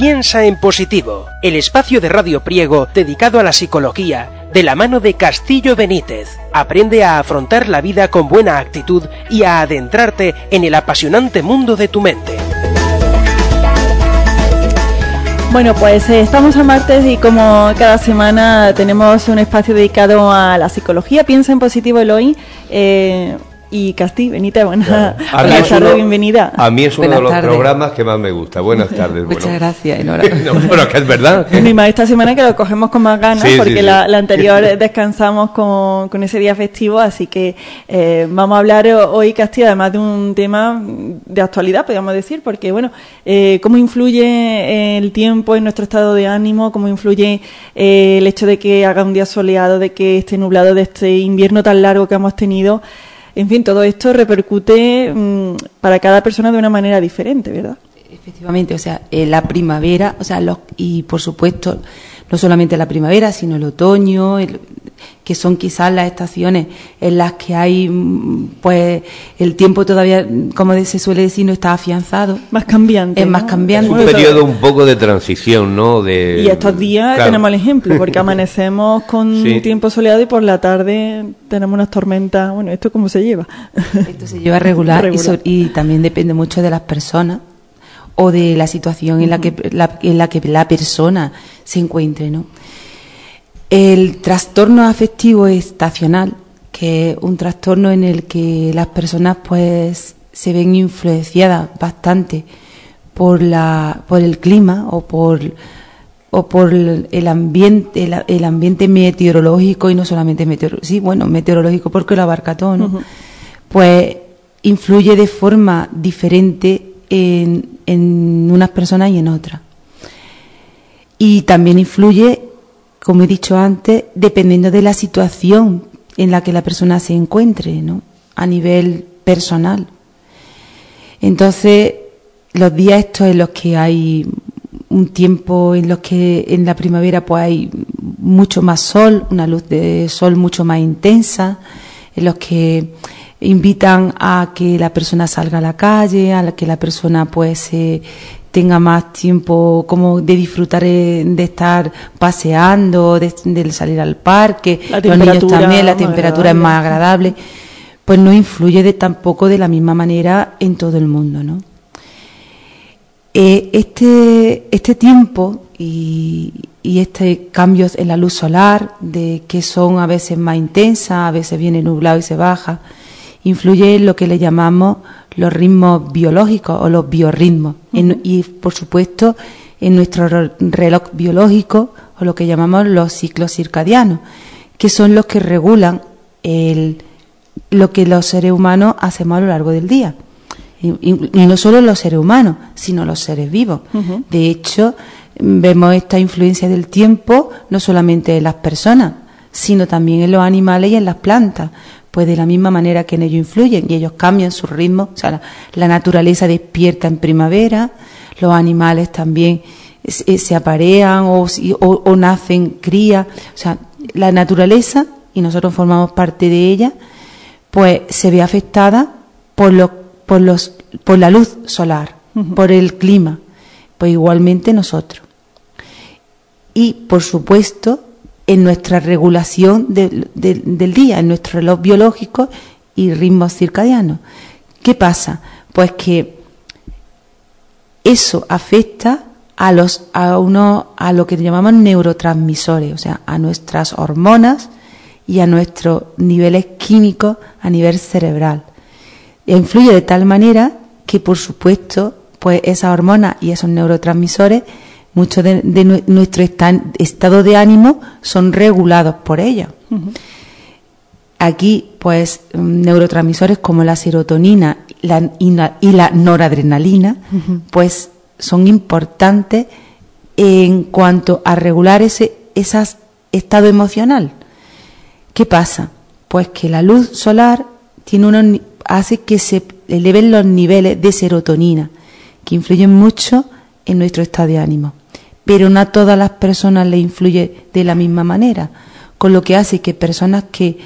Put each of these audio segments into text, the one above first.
Piensa en positivo, el espacio de Radio Priego dedicado a la psicología, de la mano de Castillo Benítez. Aprende a afrontar la vida con buena actitud y a adentrarte en el apasionante mundo de tu mente. Bueno, pues estamos a martes y como cada semana tenemos un espacio dedicado a la psicología. Piensa en positivo, Eloy. Y Casti, Benita, buenas tardes, bienvenida. A mí es uno de los programas que más me gusta. Buenas tardes. Muchas gracias, enhorabuena. No, pero que es verdad. Y más esta semana que lo cogemos con más ganas, porque la anterior descansamos con ese día festivo, así que vamos a hablar hoy, Casti, además de un tema de actualidad, podríamos decir, porque bueno, cómo influye el tiempo en nuestro estado de ánimo, cómo influye el hecho de que haga un día soleado, de que esté nublado, de este invierno tan largo que hemos tenido. En fin, todo esto repercute para cada persona de una manera diferente, ¿verdad? Efectivamente, o sea, la primavera, o sea, y por supuesto, no solamente la primavera, sino el otoño, que son quizás las estaciones en las que hay, pues, el tiempo todavía, como se suele decir, no está afianzado. Más cambiante. Es más cambiante. Es un periodo un poco de transición, ¿no? Y estos días tenemos el ejemplo, porque amanecemos con tiempo soleado y por la tarde tenemos unas tormentas. Bueno, ¿esto cómo se lleva? Esto se lleva regular. Y también depende mucho de las personas o de la situación en la que la persona se encuentre, ¿no? El trastorno afectivo estacional, que es un trastorno en el que las personas pues se ven influenciadas bastante por el clima o por el ambiente meteorológico, y no solamente meteorológico porque lo abarca todo, ¿no? Pues influye de forma diferente en unas personas y en otras. Y también influye, como he dicho antes, dependiendo de la situación en la que la persona se encuentre, ¿no? A nivel personal. Entonces, los días estos en los que hay un tiempo en los que en la primavera pues hay mucho más sol, una luz de sol mucho más intensa, en los que invitan a que la persona salga a la calle, a que la persona pues tenga más tiempo como de disfrutar de estar paseando, de salir al parque, los niños también, la temperatura es más agradable, pues no influye tampoco de la misma manera en todo el mundo, ¿no? Este tiempo y estos cambios en la luz solar, de que son a veces más intensas, a veces viene nublado y se baja, influye en lo que le llamamos los ritmos biológicos o los biorritmos, y por supuesto en nuestro reloj biológico, o lo que llamamos los ciclos circadianos, que son los que regulan lo que los seres humanos hacemos a lo largo del día. Y no solo los seres humanos, sino los seres vivos. De hecho, vemos esta influencia del tiempo no solamente en las personas, sino también en los animales y en las plantas. Pues de la misma manera que en ellos influyen, y ellos cambian su ritmo, o sea, la naturaleza despierta en primavera, los animales también se aparean o nacen crías, o sea, la naturaleza, y nosotros formamos parte de ella, pues se ve afectada por la luz solar, por el clima, pues igualmente nosotros. Y por supuesto, en nuestra regulación del día, en nuestro reloj biológico y ritmos circadianos. ¿Qué pasa? Pues que eso afecta a lo que llamamos neurotransmisores, o sea, a nuestras hormonas y a nuestros niveles químicos a nivel cerebral. Influye de tal manera que, por supuesto, pues esas hormonas y esos neurotransmisores, mucho de nuestro estado de ánimo son regulados por ellos. Aquí, pues, neurotransmisores como la serotonina y la noradrenalina, pues, son importantes en cuanto a regular ese estado emocional. ¿Qué pasa? Pues que la luz solar hace que se eleven los niveles de serotonina, que influyen mucho en nuestro estado de ánimo. Pero no a todas las personas les influye de la misma manera, con lo que hace que personas que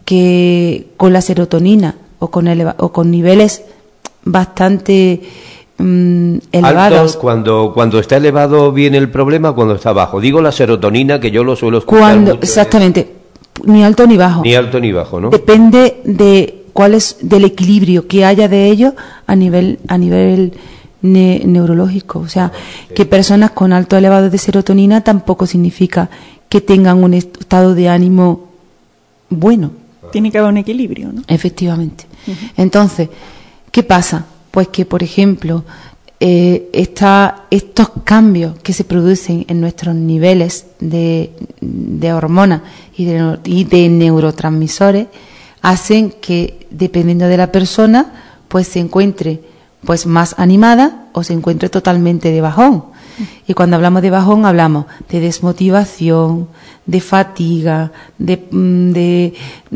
con la serotonina o con niveles bastante elevados. Altos, cuando está elevado viene el problema, cuando está bajo. Digo la serotonina, que yo lo suelo escuchar mucho. Exactamente, ni alto ni bajo. Ni alto ni bajo, ¿no? Depende de cuál es del equilibrio que haya de ellos a nivel neurológico. O sea, que personas con alto elevado de serotonina tampoco significa que tengan un estado de ánimo bueno. Tiene que haber un equilibrio, ¿no? Efectivamente. Entonces, ¿qué pasa? Pues que, por ejemplo, estos cambios que se producen en nuestros niveles de hormonas y de neurotransmisores hacen que, dependiendo de la persona, pues se encuentre pues más animada o se encuentre totalmente de bajón. Y cuando hablamos de bajón hablamos de desmotivación, de fatiga, de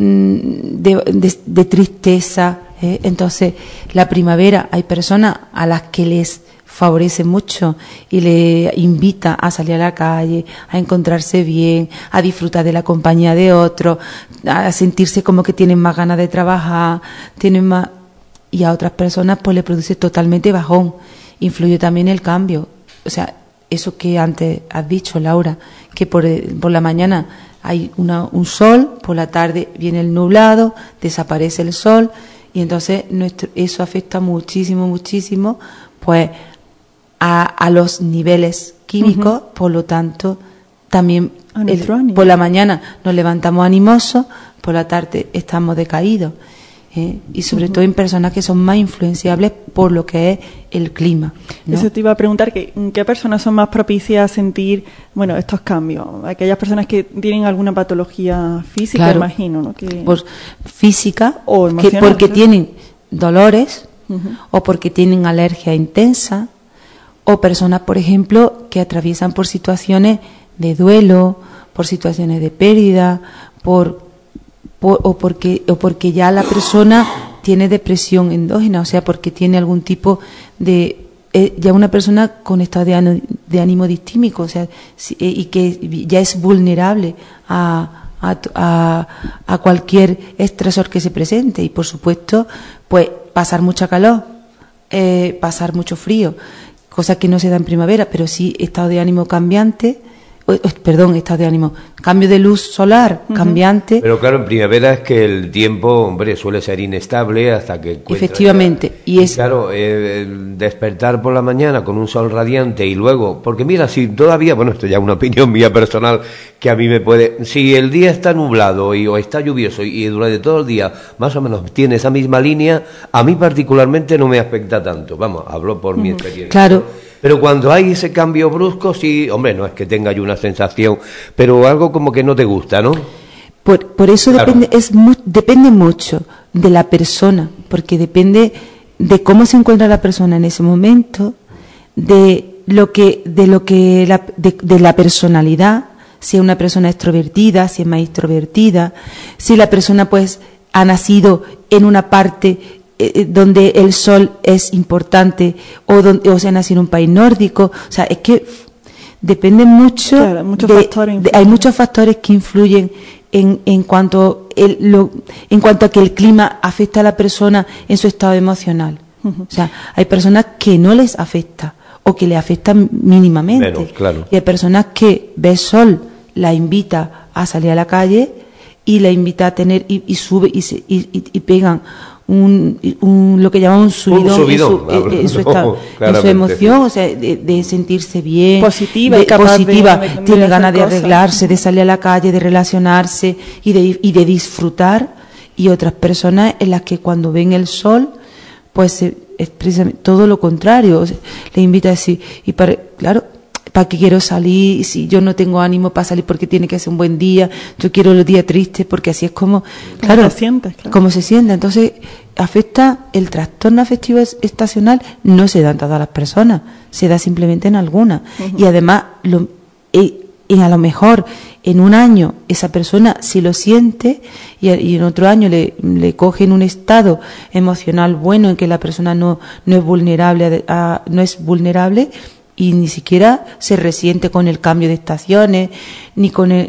tristeza. Entonces, la primavera hay personas a las que les favorece mucho y le invita a salir a la calle, a encontrarse bien, a disfrutar de la compañía de otros, a sentirse como que tienen más ganas de trabajar, tienen más... Y a otras personas pues le produce totalmente bajón. Influye también el cambio. O sea, eso que antes has dicho, Laura, que por la mañana hay un sol, por la tarde viene el nublado, desaparece el sol, y entonces eso afecta muchísimo, pues a los niveles químicos. Por lo tanto, también por la mañana nos levantamos animosos, por la tarde estamos decaídos. Y sobre todo en personas que son más influenciables por lo que es el clima, ¿no? Eso te iba a preguntar, ¿qué personas son más propicias a sentir estos cambios? Aquellas personas que tienen alguna patología física, claro, imagino, ¿no? Pues física, o emocional, porque tienen dolores, o porque tienen alergia intensa, o personas, por ejemplo, que atraviesan por situaciones de duelo, por situaciones de pérdida, o porque ya la persona tiene depresión endógena, o sea, porque tiene algún tipo de... ya una persona con estado de ánimo distímico, o sea, y que ya es vulnerable a cualquier estresor que se presente. Y, por supuesto, pues pasar mucha calor, pasar mucho frío, cosa que no se da en primavera, pero sí estado de ánimo cambiante... estado de ánimo, cambio de luz solar cambiante. Pero claro, en primavera es que el tiempo, hombre, suele ser inestable hasta que encuentra. Efectivamente. Y claro, despertar por la mañana con un sol radiante y luego, porque mira, si todavía, esto ya es una opinión mía personal que a mí me puede, si el día está nublado o está lluvioso y durante todo el día más o menos tiene esa misma línea, a mí particularmente no me afecta tanto. Vamos, hablo por mi experiencia. Claro. Pero cuando hay ese cambio brusco, sí, hombre, no es que tenga yo una sensación, pero algo como que no te gusta, ¿no? Por eso claro. Depende mucho de la persona, porque depende de cómo se encuentra la persona en ese momento, de la personalidad, si es una persona extrovertida, si es más introvertida, si la persona pues ha nacido en una parte donde el sol es importante o se nació en un país nórdico. O sea, es que depende mucho. Claro, hay muchos factores que influyen en cuanto a que el clima afecta a la persona en su estado emocional. O sea, hay personas que no les afecta o que le afecta mínimamente. Menos, claro. Y hay personas que ve sol, la invita a salir a la calle y la invita a tener y sube y pegan lo que llaman un subidón en su emoción, o sea, de sentirse bien, positiva, tiene ganas de arreglarse, de salir a la calle, de relacionarse y de disfrutar. Y otras personas en las que cuando ven el sol, pues es precisamente todo lo contrario, o sea, le invita a decir, ¿para qué quiero salir? Si yo no tengo ánimo para salir porque tiene que ser un buen día, yo quiero los días tristes porque así es como se siente. Entonces, afecta el trastorno afectivo estacional, no se da en todas las personas, se da simplemente en algunas. Y además, a lo mejor en un año esa persona sí lo siente y en otro año le cogen un estado emocional bueno en que la persona no es vulnerable y ni siquiera se resiente con el cambio de estaciones, ni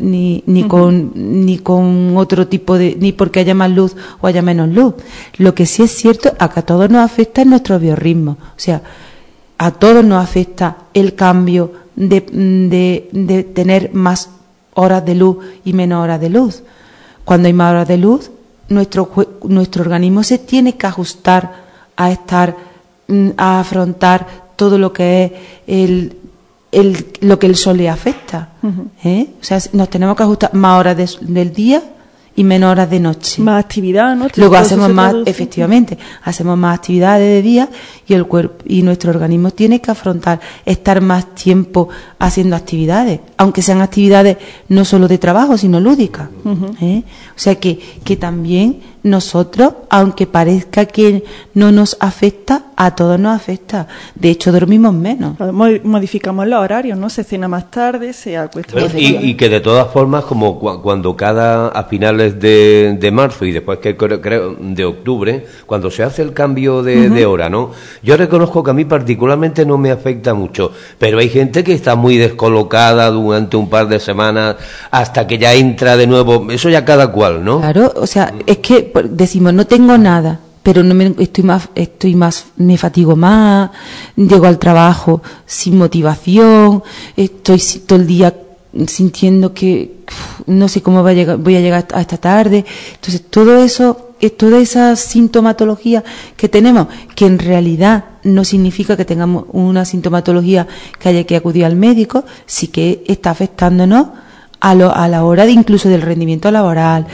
con otro tipo ni porque haya más luz o haya menos luz. Lo que sí es cierto, a todos nos afecta en nuestro biorritmo. O sea, a todos nos afecta el cambio de tener más horas de luz y menos horas de luz. Cuando hay más horas de luz, nuestro organismo se tiene que ajustar a afrontar todo lo que es lo que el sol le afecta. O sea, nos tenemos que ajustar más horas del día y menos horas de noche. Más actividad, ¿no? Luego hacemos más, efectivamente, hacemos más actividades de día y el cuerpo y nuestro organismo tiene que afrontar estar más tiempo haciendo actividades, aunque sean actividades no solo de trabajo, sino lúdicas. O sea que también nosotros, aunque parezca que no nos afecta, a todos nos afecta. De hecho, dormimos menos. Modificamos los horarios, ¿no? Se cena más tarde, se acuesta más tarde. Y que de todas formas, como cuando a finales de marzo y después que creo de octubre, cuando se hace el cambio de hora, ¿no? Yo reconozco que a mí particularmente no me afecta mucho, pero hay gente que está muy descolocada durante un par de semanas hasta que ya entra de nuevo. Eso ya cada cual, ¿no? Claro, o sea, es que decimos, no tengo nada, pero no me fatigo más, llego al trabajo sin motivación, estoy todo el día sintiendo que no sé cómo voy a llegar a esta tarde. Entonces, todo eso, toda esa sintomatología que tenemos, que en realidad no significa que tengamos una sintomatología que haya que acudir al médico, sí que está afectándonos a la hora de incluso del rendimiento laboral,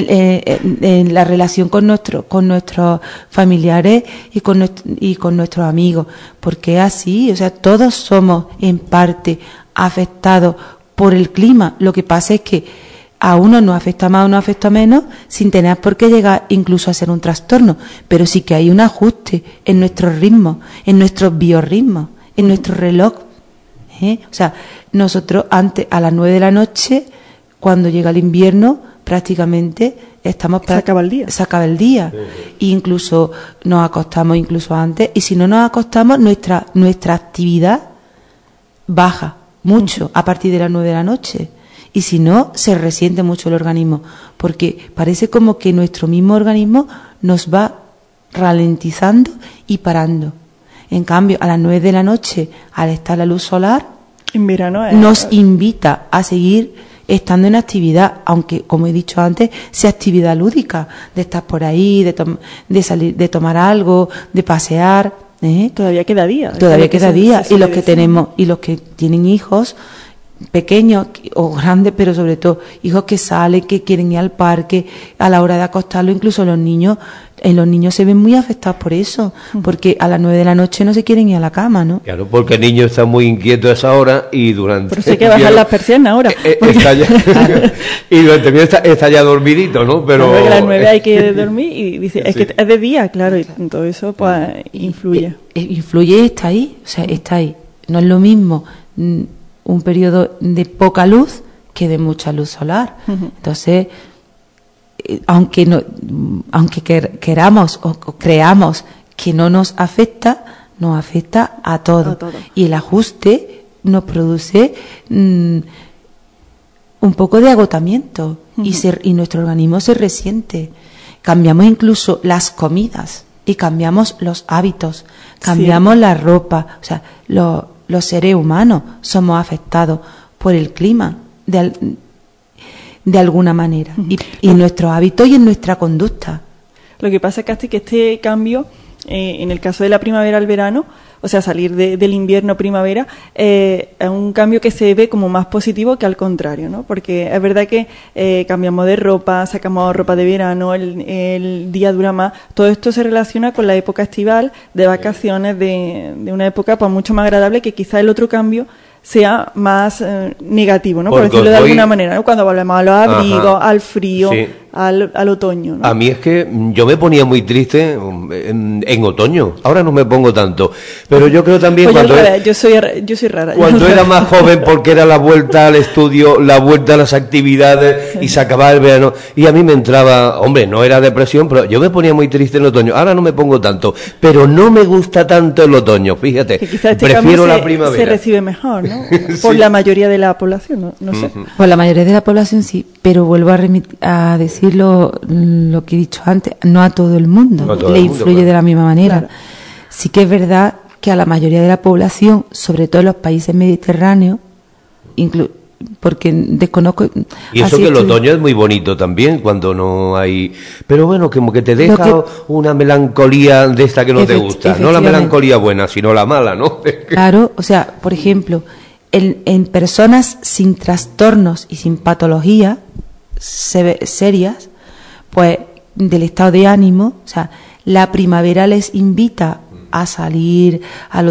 en la relación con nuestros familiares y con nuestros amigos, porque es así, o sea, todos somos en parte afectados por el clima. Lo que pasa es que a uno nos afecta más o nos afecta menos, sin tener por qué llegar incluso a ser un trastorno, pero sí que hay un ajuste en nuestros ritmos, en nuestros biorritmos, en nuestro reloj. O sea, nosotros antes, a las 9 de la noche, cuando llega el invierno, prácticamente se acaba el día. E incluso nos acostamos incluso antes, y si no nos acostamos, nuestra actividad baja mucho a partir de las 9 de la noche. Y si no, se resiente mucho el organismo, porque parece como que nuestro mismo organismo nos va ralentizando y parando. En cambio, a las 9 de la noche, al estar la luz solar, en verano nos invita a seguir estando en actividad, aunque, como he dicho antes, sea actividad lúdica, de estar por ahí, de salir, de tomar algo, de pasear. Todavía queda día. Todavía queda día. Y los que tenemos, y los que tienen hijos pequeños o grandes, pero sobre todo hijos que salen, que quieren ir al parque, a la hora de acostarlo, incluso los niños se ven muy afectados por eso, porque a las 9 de la noche no se quieren ir a la cama, ¿no? Claro, porque el niño está muy inquieto a esa hora y durante... Por eso hay que bajar las persianas ahora. Y durante el día está ya dormidito, ¿no? Pero a las 9 hay que dormir y dice, es que es de día, claro, y todo eso pues influye. Influye y está ahí, o sea, está ahí. No es lo mismo un periodo de poca luz que de mucha luz solar. Entonces, aunque queramos o creamos que no nos afecta a todo. Y el ajuste nos produce un poco de agotamiento y nuestro organismo se resiente. Cambiamos incluso las comidas y cambiamos los hábitos, cambiamos la ropa. O sea, los seres humanos somos afectados por el clima de alguna manera, y en nuestros hábitos y en nuestra conducta. Lo que pasa es que este cambio, en el caso de la primavera al verano, o sea, salir del invierno a primavera, es un cambio que se ve como más positivo que al contrario, ¿no? Porque es verdad que cambiamos de ropa, sacamos ropa de verano, el día dura más. Todo esto se relaciona con la época estival, de vacaciones, de una época pues mucho más agradable, que quizá el otro cambio sea más negativo, ¿no? Por decirlo de alguna manera, ¿no? Cuando volvemos a los abrigos, al frío, sí, al otoño, ¿no? A mí es que yo me ponía muy triste en otoño. Ahora no me pongo tanto, pero yo creo también pues yo soy rara. Cuando era más joven, porque era la vuelta al estudio, la vuelta a las actividades y se acababa el verano, y a mí me entraba, hombre, no era depresión, pero yo me ponía muy triste en otoño. Ahora no me pongo tanto, pero no me gusta tanto el otoño, fíjate. Prefiero la primavera. Se recibe mejor, ¿no? Por la mayoría de la población, no sé. Por la mayoría de la población sí, pero vuelvo a decir lo que he dicho antes, no a todo el mundo le influye de la misma manera. Claro. Sí que es verdad que a la mayoría de la población, sobre todo en los países mediterráneos, porque desconozco... Y eso que el otoño es muy bonito también, cuando no hay... Pero bueno, como que te deja una melancolía de esta que no te gusta. No la melancolía buena, sino la mala, ¿no? Claro, o sea, por ejemplo, en personas sin trastornos y sin patologías serias, pues del estado de ánimo, o sea, la primavera les invita a salir,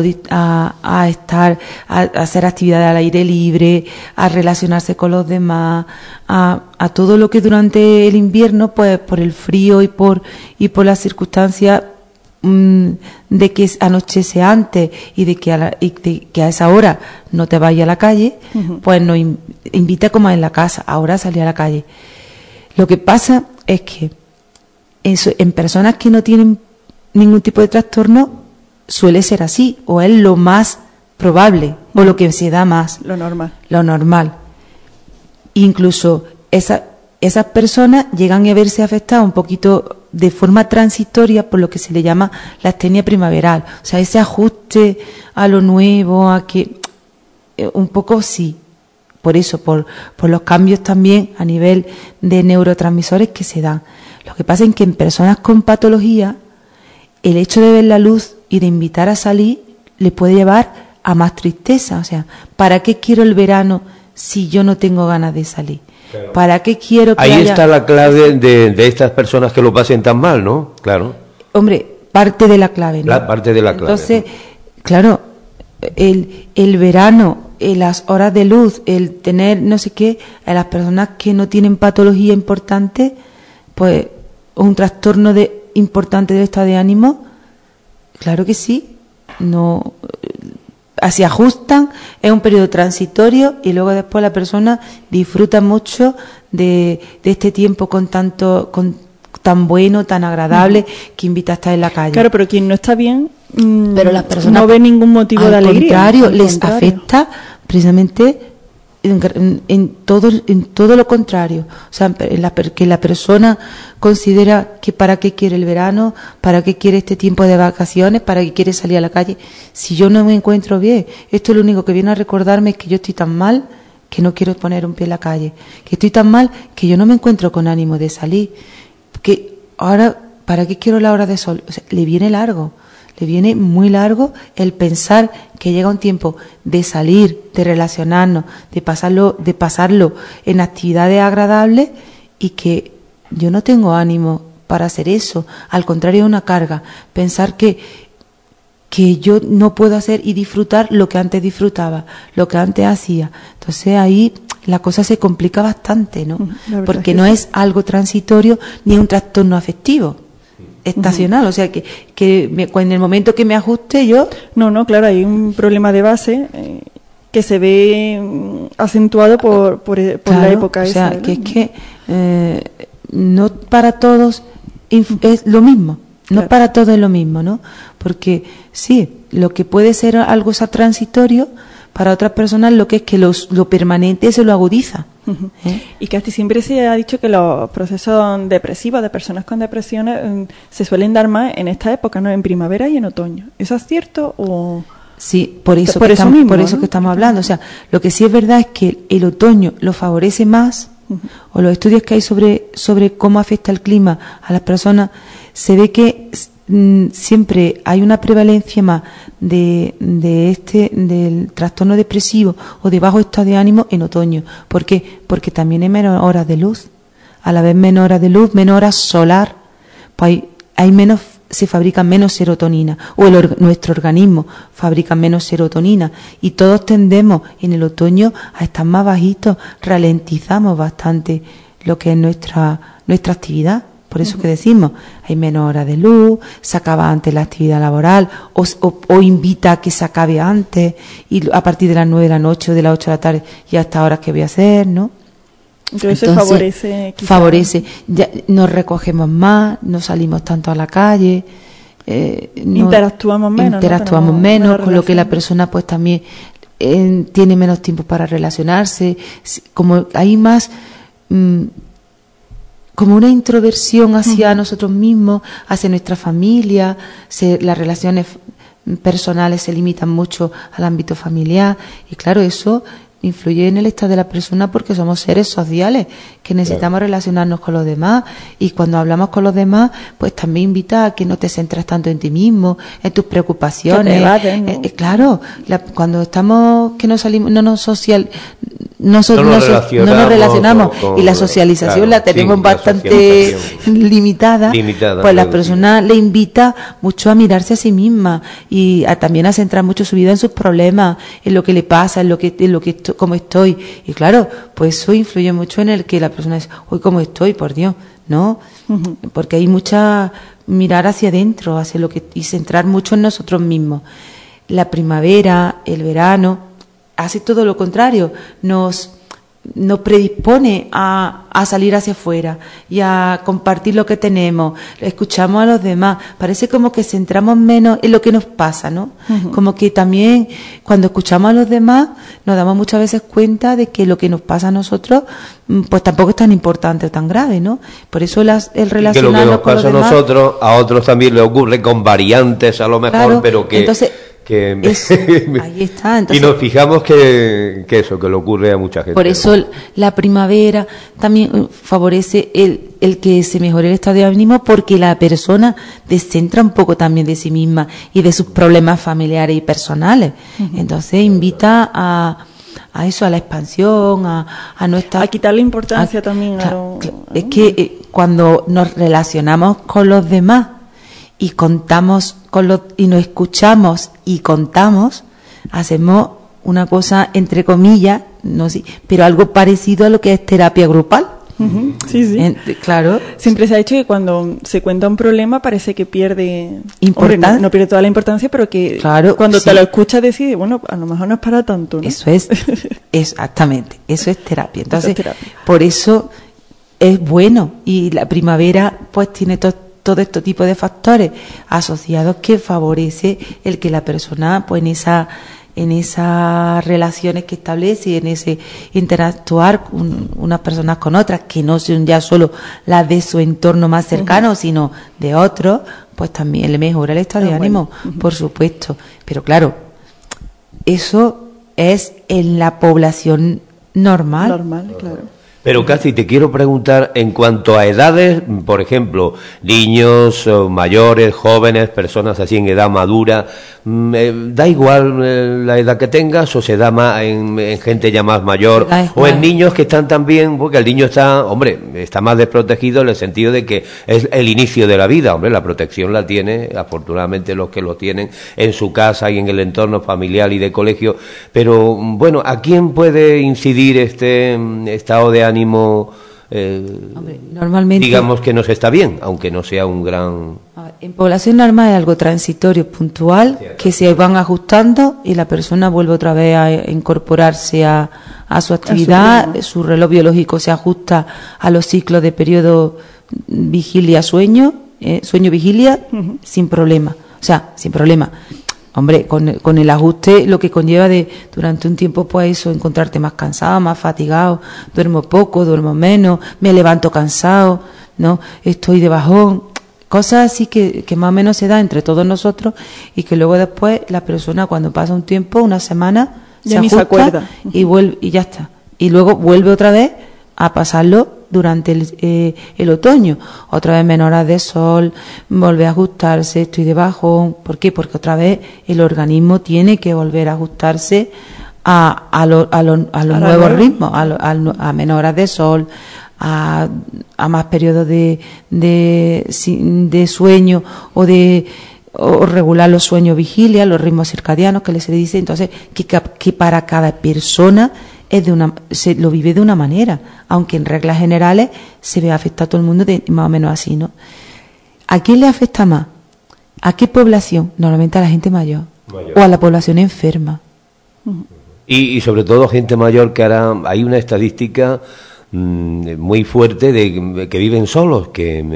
a estar, a hacer actividades al aire libre, a relacionarse con los demás, a todo lo que durante el invierno, pues por el frío y por las circunstancias de que anochece antes y de que a esa hora no te vayas a la calle, pues nos invita como en la casa, ahora a salir a la calle. Lo que pasa es que en personas que no tienen ningún tipo de trastorno suele ser así, o es lo más probable, o lo que se da más. Lo normal. Lo normal. Incluso esas personas llegan a verse afectadas un poquito de forma transitoria por lo que se le llama la astenia primaveral. O sea, ese ajuste a lo nuevo, a que un poco sí. Por eso, por los cambios también a nivel de neurotransmisores que se dan. Lo que pasa es que en personas con patología, el hecho de ver la luz y de invitar a salir le puede llevar a más tristeza. O sea, ¿para qué quiero el verano si yo no tengo ganas de salir? Claro. ¿Para qué quiero que Ahí está la clave de estas personas que lo pasen tan mal, ¿no? Claro. Hombre, parte de la clave, ¿no? La parte de la clave. Entonces, claro, el verano, las horas de luz, el tener no sé qué, a las personas que no tienen patología importante, pues un trastorno importante del estado de ánimo, claro que sí, no se ajustan, es un periodo transitorio y luego después la persona disfruta mucho de este tiempo tan bueno, tan agradable, que invita a estar en la calle. Claro, pero quien no está bien, pero las personas no ve ningún motivo de alegría. Al contrario, les afecta precisamente en todo lo contrario. O sea, que la persona considera que para qué quiere el verano, para qué quiere este tiempo de vacaciones, para qué quiere salir a la calle. Si yo no me encuentro bien, esto lo único que viene a recordarme es que yo estoy tan mal que no quiero poner un pie en la calle, que estoy tan mal que yo no me encuentro con ánimo de salir, que ahora, ¿para qué quiero la hora de sol? O sea, le viene muy largo el pensar que llega un tiempo de salir, de relacionarnos, de pasarlo en actividades agradables, y que yo no tengo ánimo para hacer eso. Al contrario, es una carga. Pensar que yo no puedo hacer y disfrutar lo que antes disfrutaba, lo que antes hacía. Entonces ahí la cosa se complica bastante, ¿no? Porque no es algo transitorio ni un trastorno afectivo estacional, o sea que en el momento que me ajuste yo... No, claro, hay un problema de base que se ve acentuado por claro, la época esa. O sea, que es que no para todos es lo mismo, no para todos es lo mismo, ¿no? Porque sí, lo que puede ser algo transitorio, para otras personas lo que es que lo permanente se lo agudiza. Y casi siempre se ha dicho que los procesos depresivos de personas con depresiones se suelen dar más en esta época, ¿no? En primavera y en otoño. ¿Eso es cierto o...? Sí, por eso que estamos hablando. O sea, lo que sí es verdad es que el otoño lo favorece más, o los estudios que hay sobre cómo afecta el clima a las personas, se ve que siempre hay una prevalencia más del trastorno depresivo o de bajo estado de ánimo en otoño. ¿Por qué? Porque también hay menos horas de luz. A la vez menos horas de luz, menos horas solar, pues se fabrica menos serotonina, o nuestro organismo fabrica menos serotonina, y todos tendemos en el otoño a estar más bajitos, ralentizamos bastante lo que es nuestra actividad. Por eso que decimos, hay menos horas de luz, se acaba antes la actividad laboral, o invita a que se acabe antes, y a partir de las 9 de la noche o de las 8 de la tarde, ya hasta horas que voy a hacer, ¿no? Entonces favorece. Favorece. Ya nos recogemos más, no salimos tanto a la calle, interactuamos menos, con lo que la persona pues también tiene menos tiempo para relacionarse, como hay más... como una introversión hacia nosotros mismos, hacia nuestra familia, las relaciones personales se limitan mucho al ámbito familiar y claro, eso influye en el estado de la persona porque somos seres sociales que necesitamos relacionarnos con los demás y cuando hablamos con los demás pues también invita a que no te centres tanto en ti mismo, en tus preocupaciones. Claro, cuando estamos que no salimos, no nos relacionamos y la socialización la tenemos bastante limitada, pues la persona le invita mucho a mirarse a sí misma y también a centrar mucho su vida en sus problemas, en lo que le pasa, en lo que cómo estoy y claro, pues eso influye mucho en el que la persona dice, hoy cómo estoy, por Dios, ¿no? Porque hay mucha mirar hacia adentro, hacia lo que y centrar mucho en nosotros mismos. La primavera, el verano hace todo lo contrario, nos predispone a salir hacia afuera y a compartir lo que tenemos, escuchamos a los demás, parece como que centramos menos en lo que nos pasa, ¿no? Como que también cuando escuchamos a los demás nos damos muchas veces cuenta de que lo que nos pasa a nosotros pues tampoco es tan importante o tan grave, ¿no? Por eso el relacionarnos con los demás... Que lo que nos pasa a nosotros, a otros también le ocurre con variantes a lo mejor, claro, pero que... Entonces, ahí está. Entonces, y nos fijamos que le ocurre a mucha gente. Por eso la primavera también favorece el que se mejore el estado de ánimo porque la persona descentra un poco también de sí misma y de sus problemas familiares y personales. Entonces invita a eso, a la expansión, a no estar... A quitarle importancia también. Es que cuando nos relacionamos con los demás y contamos y nos escuchamos y contamos, hacemos una cosa entre comillas, no sé, pero algo parecido a lo que es terapia grupal. Sí. Claro. Siempre se ha dicho que cuando se cuenta un problema parece que pierde importancia. Hombre, no pierde toda la importancia, pero que cuando te lo escuchas decide, bueno, a lo mejor no es para tanto, ¿no? Eso es, exactamente, eso es terapia. Entonces, eso es terapia. Por eso es bueno y la primavera pues tiene todo este tipo de factores asociados que favorece el que la persona pues en esas relaciones que establece y en ese interactuar unas personas con otras que no son ya solo las de su entorno más cercano sino de otros, pues también le mejora el estado de ánimo, por supuesto, pero claro, eso es en la población normal, claro. Pero casi te quiero preguntar en cuanto a edades, por ejemplo, niños, mayores, jóvenes, personas así en edad madura, ¿da igual la edad que tengas o se da más en gente ya más mayor o en niños que están también, porque el niño está más desprotegido en el sentido de que es el inicio de la vida, la protección la tiene, afortunadamente los que lo tienen en su casa y en el entorno familiar y de colegio, pero bueno, ¿a quién puede incidir este estado de ánimo? Normalmente, digamos que nos está bien, aunque no sea un gran... En población normal es algo transitorio, puntual, que se van ajustando y la persona vuelve otra vez a incorporarse a su actividad, su reloj biológico se ajusta a los ciclos de periodo vigilia-sueño, sueño-vigilia, sin problema. O sea, sin problema. Hombre, con el ajuste, lo que conlleva de durante un tiempo, pues eso, encontrarte más cansado, más fatigado, duermo poco, duermo menos, me levanto cansado, ¿no? Estoy de bajón, cosas así que más o menos se da entre todos nosotros y que luego después la persona cuando pasa un tiempo, una semana, ya se acuerda y vuelve y ya está. Y luego vuelve otra vez a pasarlo durante el otoño, otra vez menos horas de sol, volver a ajustarse, estoy de bajón. ¿Por qué? Porque otra vez el organismo tiene que volver a ajustarse a los nuevos ritmos, a menos horas de sol, a más periodos de sueño o regular los sueños vigilia, los ritmos circadianos que se le dice. Entonces, que para cada persona se lo vive de una manera, aunque en reglas generales se ve afectado a todo el mundo más o menos así, ¿no? ¿A quién le afecta más? ¿A qué población? Normalmente a la gente mayor. O a la población enferma. Y sobre todo gente mayor, que ahora hay una estadística muy fuerte de que viven solos,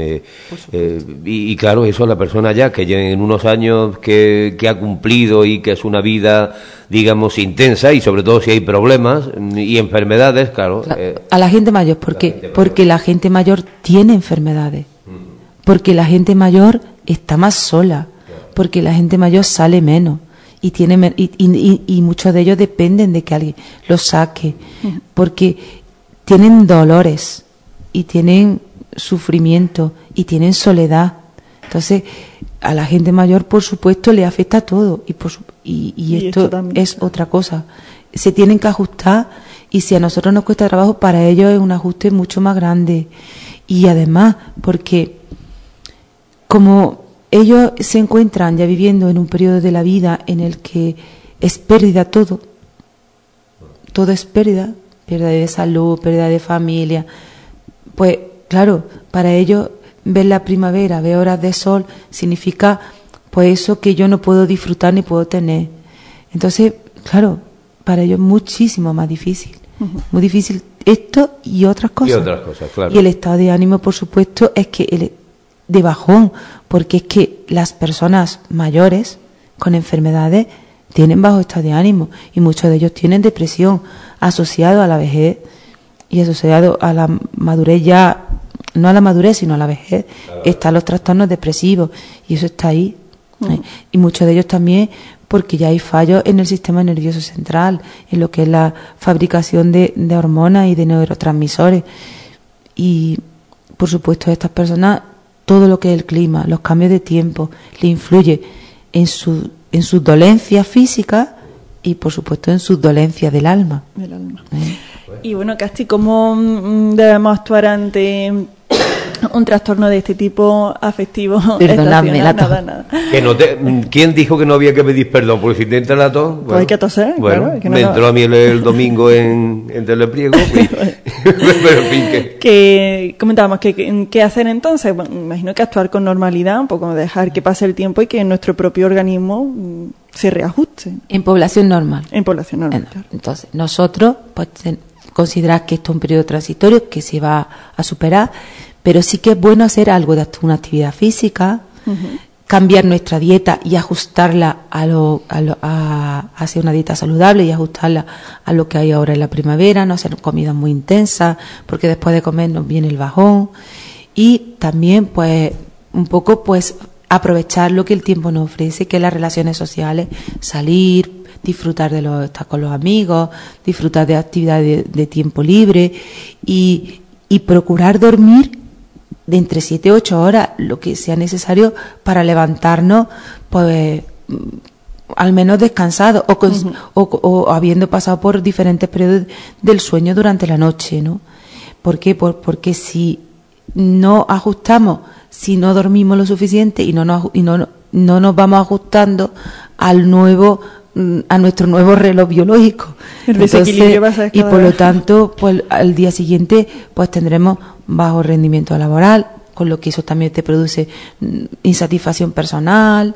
y claro, eso la persona ya que en unos años que ha cumplido y que es una vida, digamos, intensa, y sobre todo si hay problemas y enfermedades, claro. A la gente mayor, porque la gente mayor tiene enfermedades, porque la gente mayor está más sola, porque la gente mayor sale menos y tiene y muchos de ellos dependen de que alguien los saque, porque tienen dolores y tienen sufrimiento y tienen soledad. Entonces, a la gente mayor, por supuesto, le afecta todo y esto es otra cosa. Se tienen que ajustar, y si a nosotros nos cuesta trabajo, para ellos es un ajuste mucho más grande. Y además, porque como ellos se encuentran ya viviendo en un periodo de la vida en el que es pérdida todo es pérdida de salud, pérdida de familia, pues claro, para ellos ver la primavera, ver horas de sol, significa pues eso que yo no puedo disfrutar ni puedo tener. Entonces, claro, para ellos es muchísimo más difícil, muy difícil esto y otras cosas. Claro. Y el estado de ánimo, por supuesto, es que de bajón, porque es que las personas mayores con enfermedades tienen bajo estado de ánimo, y muchos de ellos tienen depresión asociado a la vejez y asociado a la madurez, ya no a la madurez sino a la vejez. Están los trastornos depresivos, y eso está ahí. Y muchos de ellos también porque ya hay fallos en el sistema nervioso central, en lo que es la fabricación de hormonas y de neurotransmisores. Y por supuesto a estas personas todo lo que es el clima, los cambios de tiempo, le influye en sus dolencias físicas y por supuesto en sus dolencias del alma. Y bueno, Casti, ¿cómo debemos actuar ante un trastorno de este tipo afectivo? Perdonadme, nada. ¿Quién dijo que no había que pedir perdón? Porque si te entra la tos... Bueno, pues hay que toser, bueno, claro. Que me entró a mí el domingo en Telepriego. Pero en fin, que comentábamos que qué hacer entonces. Bueno, me imagino que actuar con normalidad, un poco dejar que pase el tiempo y que nuestro propio organismo se reajuste. En población normal. Claro. Entonces, nosotros pues considerar que esto es un periodo transitorio que se va a superar, pero sí que es bueno hacer algo de una actividad física, cambiar nuestra dieta y ajustarla a hacer una dieta saludable y ajustarla a lo que hay ahora en la primavera, no hacer comidas muy intensas, porque después de comer nos viene el bajón. Y también pues un poco pues aprovechar lo que el tiempo nos ofrece, que es las relaciones sociales, salir, disfrutar de estar con los amigos, disfrutar de actividades de tiempo libre y procurar dormir de entre 7 y 8 horas, lo que sea necesario para levantarnos, pues al menos descansados o habiendo pasado por diferentes periodos del sueño durante la noche, ¿no? ¿Por qué? Porque si no ajustamos, si no dormimos lo suficiente y no nos vamos ajustando a nuestro nuevo reloj biológico. Y por lo tanto, pues al día siguiente pues tendremos bajo rendimiento laboral, con lo que eso también te produce insatisfacción personal,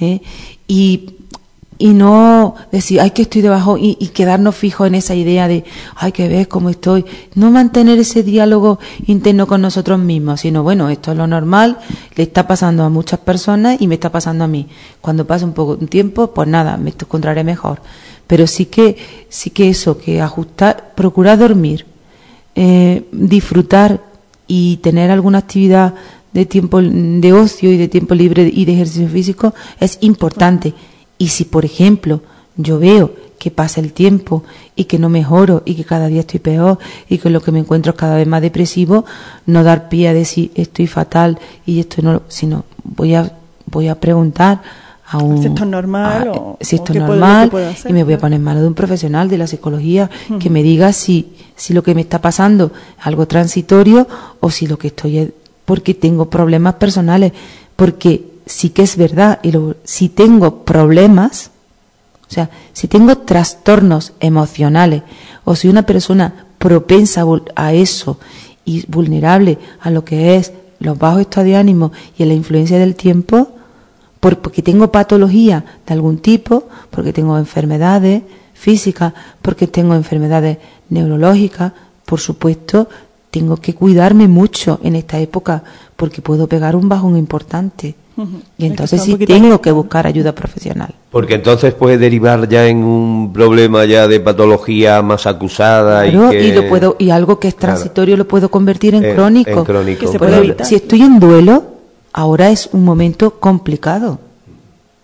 y no decir, ay, que estoy debajo, y quedarnos fijos en esa idea de, ay, que ves cómo estoy. No mantener ese diálogo interno con nosotros mismos, sino, bueno, esto es lo normal, le está pasando a muchas personas y me está pasando a mí. Cuando pase un tiempo, pues nada, me encontraré mejor. Pero sí que eso, que ajustar, procurar dormir, disfrutar y tener alguna actividad de tiempo de ocio y de tiempo libre y de ejercicio físico es importante. Y si, por ejemplo, yo veo que pasa el tiempo y que no mejoro y que cada día estoy peor y que lo que me encuentro es cada vez más depresivo, no dar pie a decir estoy fatal y esto no, sino voy a preguntar a si esto es normal si esto es normal, y me voy a poner en manos de un profesional de la psicología que me diga si lo que me está pasando es algo transitorio o si lo que estoy es porque tengo problemas personales, porque sí que es verdad, si tengo problemas, o sea, si tengo trastornos emocionales o soy una persona propensa a eso y vulnerable a lo que es los bajos estados de ánimo y a la influencia del tiempo, porque tengo patología de algún tipo, porque tengo enfermedades físicas, porque tengo enfermedades neurológicas, por supuesto, tengo que cuidarme mucho en esta época porque puedo pegar un bajón importante. Y entonces sí tengo que buscar ayuda profesional. Porque entonces puede derivar ya en un problema ya de patología más acusada. Claro, y algo que es transitorio lo puedo convertir en crónico. Que se puede evitar. Si estoy en duelo, ahora es un momento complicado.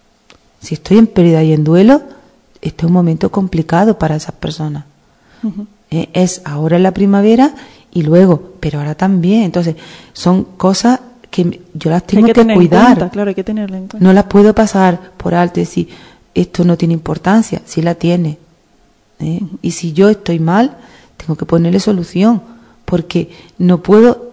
Si estoy en pérdida y en duelo, este es un momento complicado para esas personas. Es ahora en la primavera y luego, pero ahora también. Entonces, son cosas que yo las tengo que cuidar. Claro, hay que tenerla en cuenta. No las puedo pasar por alto y decir, esto no tiene importancia. Sí la tiene. Y si yo estoy mal, tengo que ponerle solución, porque no puedo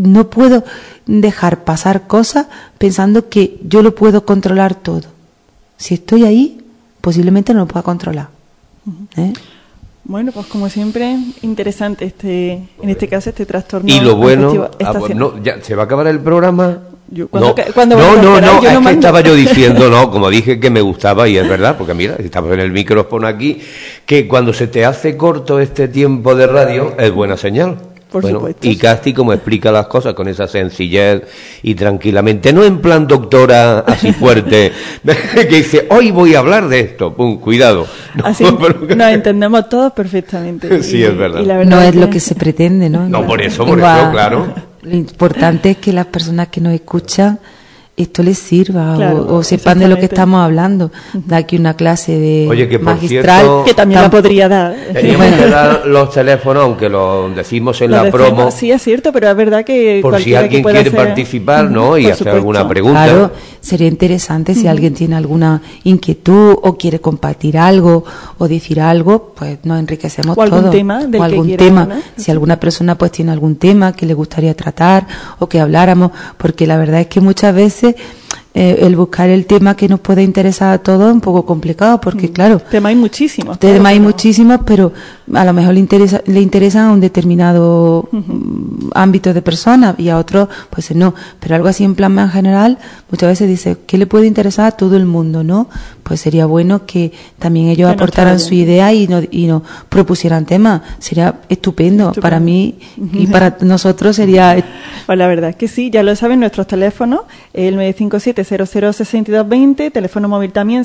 dejar pasar cosas pensando que yo lo puedo controlar todo. Si estoy ahí, posiblemente no lo pueda controlar. Bueno, pues como siempre, interesante en este caso este trastorno. Y lo bueno, ya se va a acabar el programa. No, es que estaba yo diciendo, como dije que me gustaba, y es verdad, porque mira, estamos en el micrófono aquí, que cuando se te hace corto este tiempo de radio, es buena señal. Por supuesto. Y Casti, como explica las cosas con esa sencillez y tranquilamente, no en plan doctora así fuerte, que dice, hoy voy a hablar de esto, pum, cuidado. Así nos entendemos todos perfectamente. Sí, es verdad. Y la verdad no es lo que se pretende, ¿no? No, por eso, claro. Lo importante es que las personas que nos escuchan esto les sirva, claro, o sepan de lo que estamos hablando. Da aquí una clase de magistral cierto, que también la podría dar. Teníamos que dar los teléfonos, aunque lo decimos en la promo. Sí, es cierto, pero es verdad que por si alguien quiere participar, ¿no? Y hacer alguna pregunta. Claro, sería interesante si alguien tiene alguna inquietud o quiere compartir algo o decir algo, pues nos enriquecemos todos. O algún tema del o algún que tema. ¿no? Si alguna persona pues tiene algún tema que le gustaría tratar o que habláramos, porque la verdad es que muchas veces el buscar el tema que nos puede interesar a todos es un poco complicado, porque claro, temas hay muchísimos. Muchísimos, pero a lo mejor le interesan a un determinado ámbito de personas y a otros pues no, pero algo así en plan más general, muchas veces dice, ¿qué le puede interesar a todo el mundo? ¿No? Pues sería bueno que también ellos aportaran su idea y nos propusieran temas. Sería estupendo para mí y para nosotros sería... Pues la verdad es que sí, ya lo saben nuestros teléfonos, el 957-006220, teléfono móvil también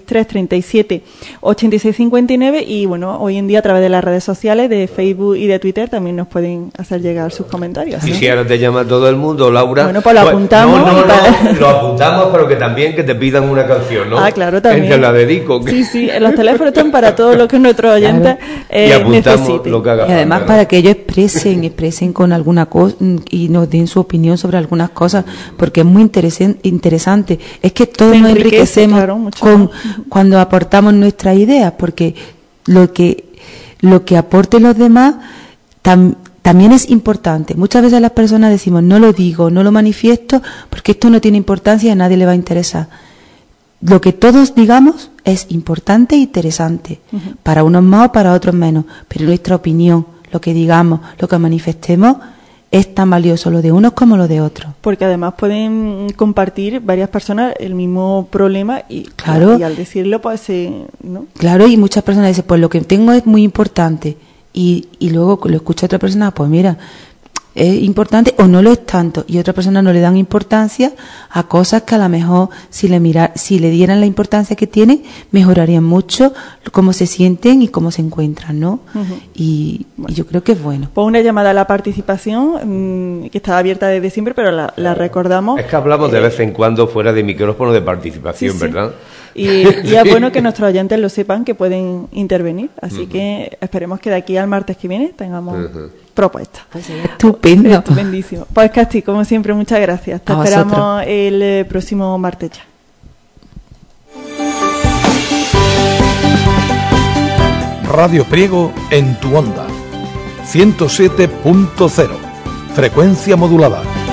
663-37-8659 y bueno, hoy en día a través de las redes sociales de Facebook y de Twitter también nos pueden hacer llegar sus comentarios. Y si ahora te llama todo el mundo, Laura... Bueno, pues lo apuntamos. Lo apuntamos, pero que también que te pidan una canción, ¿no? Ah, claro, también. Que la dedico. Sí, los teléfonos están para todo lo que nuestros oyentes necesiten. Lo que haga. Y además para que ellos expresen con alguna cosa y nos den su opinión sobre algunas cosas, porque es muy interesante. Es que todos nos enriquecemos cuando aportamos nuestras ideas, porque lo que aporten los demás también es importante. Muchas veces las personas decimos, no lo digo, no lo manifiesto, porque esto no tiene importancia y a nadie le va a interesar. Lo que todos digamos es importante e interesante, para unos más o para otros menos, pero nuestra opinión, lo que digamos, lo que manifestemos, es tan valioso lo de unos como lo de otros. Porque además pueden compartir varias personas el mismo problema y al decirlo, pues, ¿no? Claro, y muchas personas dicen, pues lo que tengo es muy importante. Y luego lo escucha otra persona, pues mira, es importante o no lo es tanto. Y otras personas no le dan importancia a cosas que a lo mejor si le dieran la importancia que tienen, mejorarían mucho cómo se sienten y cómo se encuentran, ¿no? Y yo creo que es bueno. Pues una llamada a la participación que está abierta desde siempre, pero la recordamos. Es que hablamos de vez en cuando fuera de micrófono de participación, ¿verdad? Y es bueno que nuestros oyentes lo sepan, que pueden intervenir. Así que esperemos que de aquí al martes que viene tengamos propuestas. Pues estupendo. Estupendísimo. Pues Casti, como siempre, muchas gracias. Te esperamos el próximo martes ya. Radio Priego en tu onda. 107.0. Frecuencia modulada.